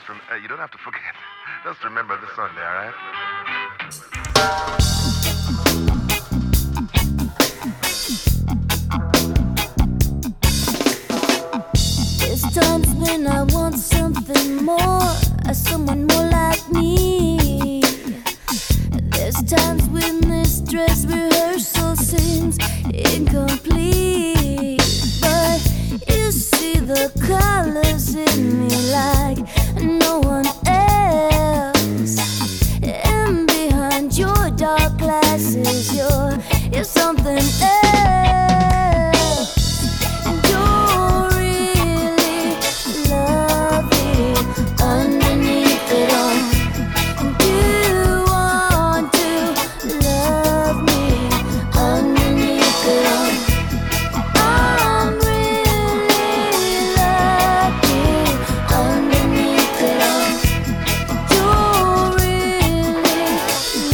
You don't have to forget. Just remember the Sunday, all right? There's times when I want something more, someone more like me. There's times when this dress rehearsal seems incomplete. But you see the colors in me like no one else. And behind your dark glasses, you're something else. And you're really lovely underneath it all. And you want to love me underneath it all. I'm really lucky underneath it all. You're really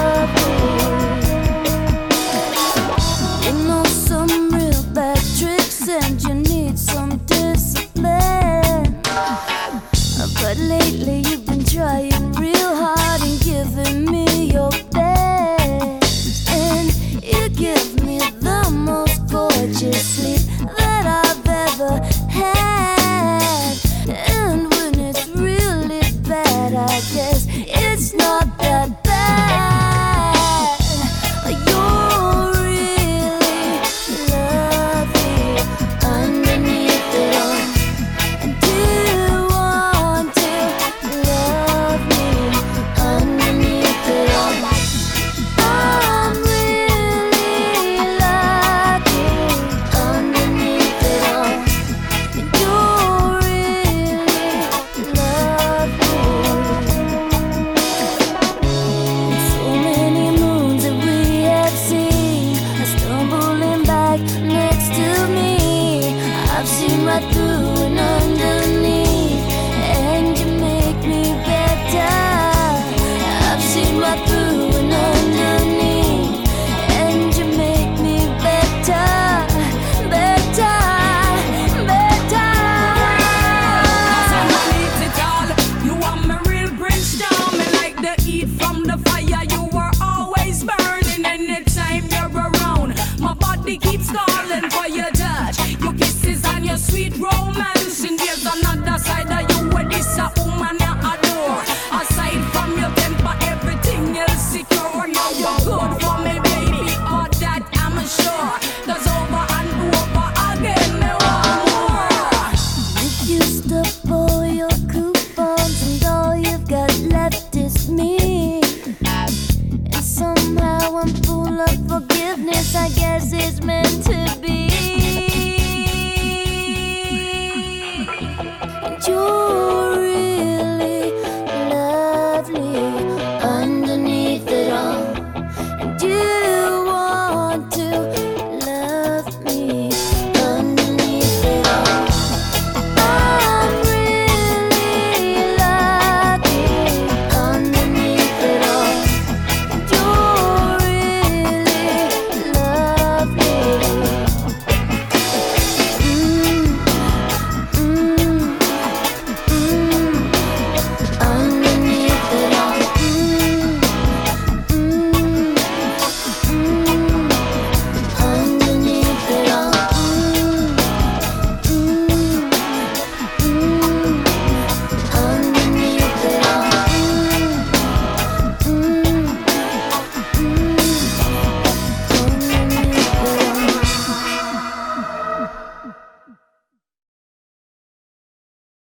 lovely. You know some real bad tricks and you need some discipline. But lately you've been trying real hard and giving me your best. And you give me the most gorgeous sleep that I've ever had. And when it's really bad, I guess it's not that bad. You're really lovely underneath it all. And you want to love me underneath it all. I'm really lucky underneath it all. And you're really lovely. So many moons that we have seen are stumbling back next to me. I've seen right through and underneath, and you make me better. I've seen right through and underneath, and you make me better, better, better. Underneath it all, you are my real brimstone. Me like the heat from the fire. You were always burning anytime you're around. My body keeps calling for your touch, your kisses and your sweet romance.